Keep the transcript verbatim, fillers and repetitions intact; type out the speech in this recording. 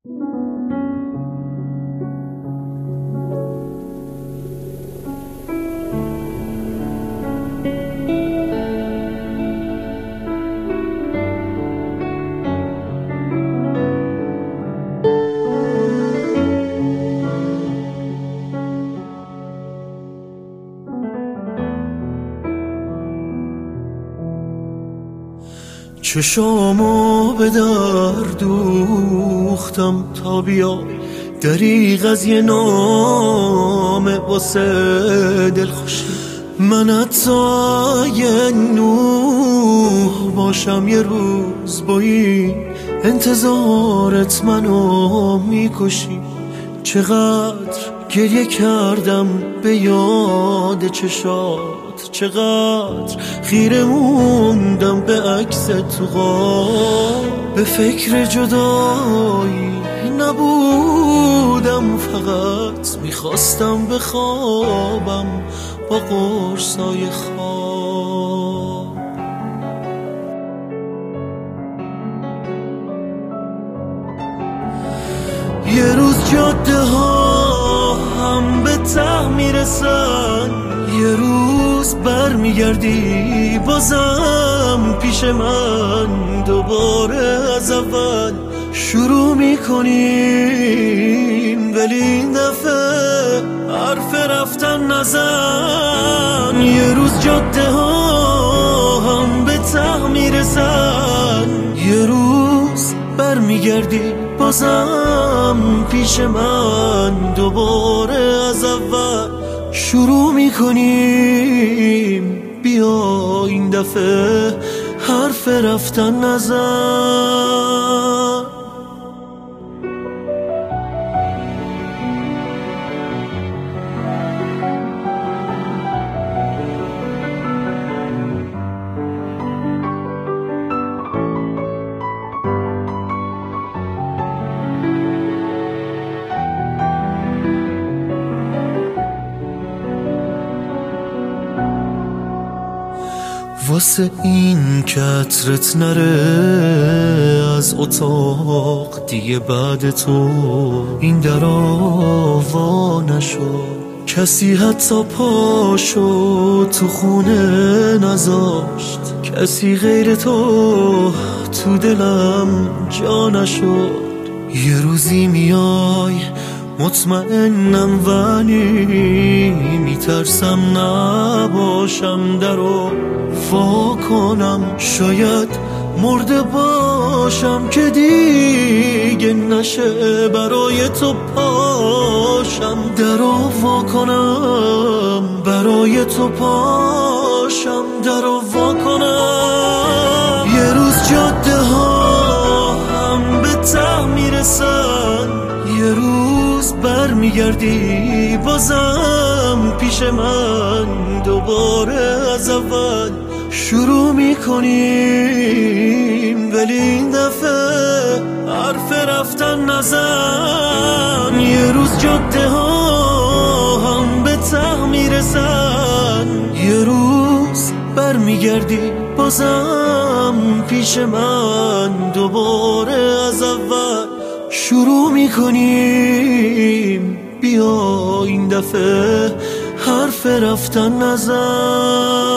چشامو به در دوختم تا بیای، دریغ از یه نامه واسه دلخوشی. من حتی یه نوح باشم یه روز با این انتظارت منو میکشی. چقدر گریه کردم به یاد چشات، چقدر خیره موندم به عکس تو غار. به فکر جدایی نبودم، فقط میخواستم بخوابم با قرصای خواب. یه روز جاده ها هم به ته میرسن، یه روز بر میگردی بازم پیش من. دوباره از اول شروع میکنیم، ولی این دفعه حرف رفتن نزن. یه روز جاده ها هم به ته میرسن، یه روز بر میگردی بازم پیش من. دوباره از اول شروع میکنیم، بیا این دفعه حرف رفتن نزن. واسه این که عطرت نره از اتاق دیگه، بعد تو این درا وا نشد. کسی حتی پاشو تو خونه نذاشت، کسی غیر تو تو دلم جا نشد. یه روزی میای مطمئنم، ولی میترسم نباشم درو وا کنم. شاید مرده باشم که دیگه نشه برای تو پاشم. درو وا کنم برای تو پاشم، درو وا کنم. یه روز جاده ها هم به ته میرسن، یه روز بر میگردی بازم پیش من. دوباره از اول شروع میکنیم، ولی این دفعه حرف رفتن نزن. یه روز جاده ها هم به ته میرسن، یه روز بر میگردی بازم پیش من. دوباره از اول شروع میکنیم، بیا این دفعه حرف رفتن نزن.